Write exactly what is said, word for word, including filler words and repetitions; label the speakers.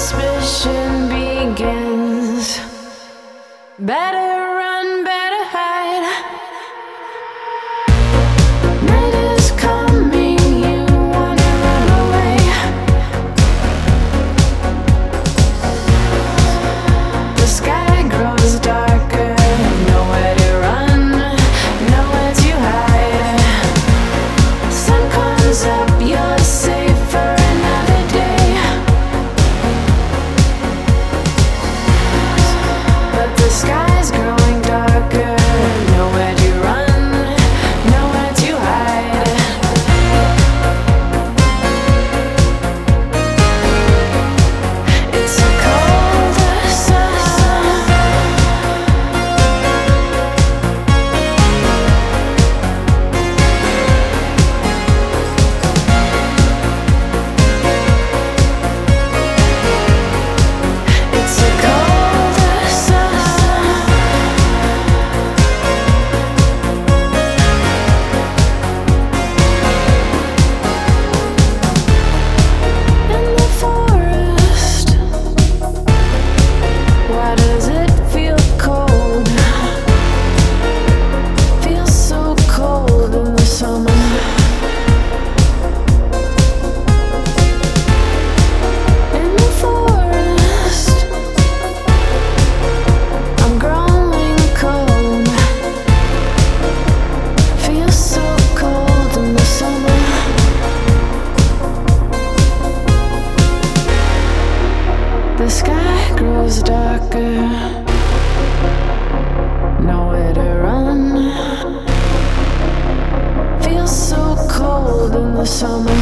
Speaker 1: suspicion begins. Better run, better hide. Night is coming, you wanna run away. The sky grows darker, nowhere to run, nowhere to hide. Sun comes up, you're safe for another day. But the sky's growing darker, nowhere to run, nowhere to hide. It's a cold sun. It's a cold sun. In the forest, why does it feel cold? Feels so cold in the summer. In the forest, I'm growing cold. Feels so cold in the summer. The sky grows darker, nowhere to run. Feels so cold in the summer.